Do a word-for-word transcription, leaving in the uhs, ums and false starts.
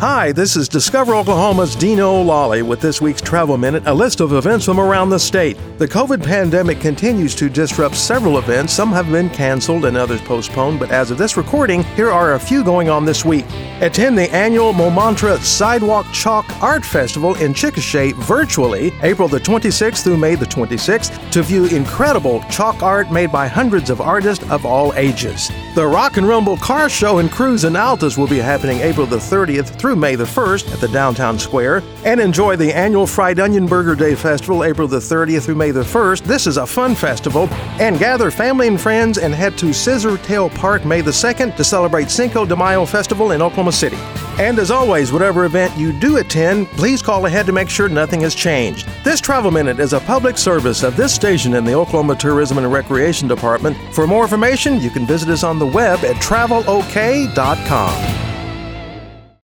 Hi, this is Discover Oklahoma's Dino Lally with this week's Travel Minute, a list of events from around the state. The COVID pandemic continues to disrupt several events. Some have been canceled and others postponed, but as of this recording, here are a few going on this week. Attend the annual Momantra Sidewalk Chalk Art Festival in Chickasha virtually, April the twenty-sixth through May the twenty-sixth, to view incredible chalk art made by hundreds of artists of all ages. The Rock and Rumble Car Show and Cruise in Altus will be happening April the thirtieth through May the first at the Downtown Square. And enjoy the annual Fried Onion Burger Day Festival April the thirtieth through May the first. This is a fun festival. And gather family and friends and head to Scissor Tail Park May the second to celebrate Cinco de Mayo Festival in Oklahoma City. And as always, whatever event you do attend, please call ahead to make sure nothing has changed. This Travel Minute is a public service of this station in the Oklahoma Tourism and Recreation Department. For more information, you can visit us on the web at travel o k dot com.